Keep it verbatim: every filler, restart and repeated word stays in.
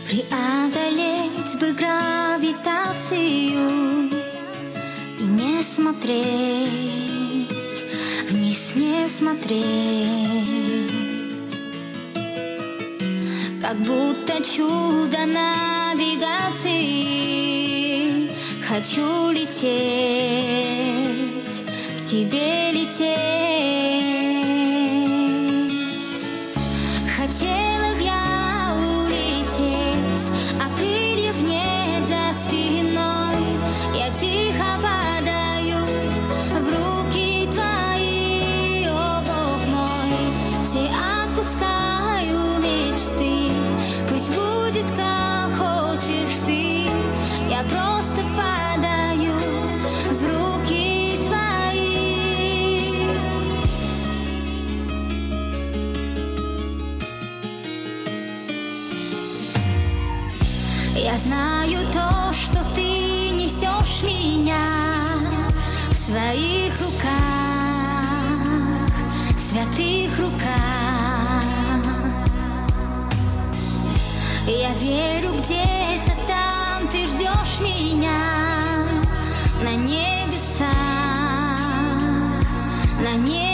Преодолеть бы гравитацию и не смотреть, вниз не смотреть. Как будто чудо навигации. Хочу лететь, к тебе лететь. Хотела б я улететь, а крыльев нет за спиной. Я тихо падаю в руки твои, о Бог мой. Все отпускаю мечты, пусть будет как хочешь ты. Я просто падаю в руки твои. Я знаю то, что ты несешь меня в своих руках, святых руках. Я верю, где-то там ты ждешь меня на небесах, на небесах.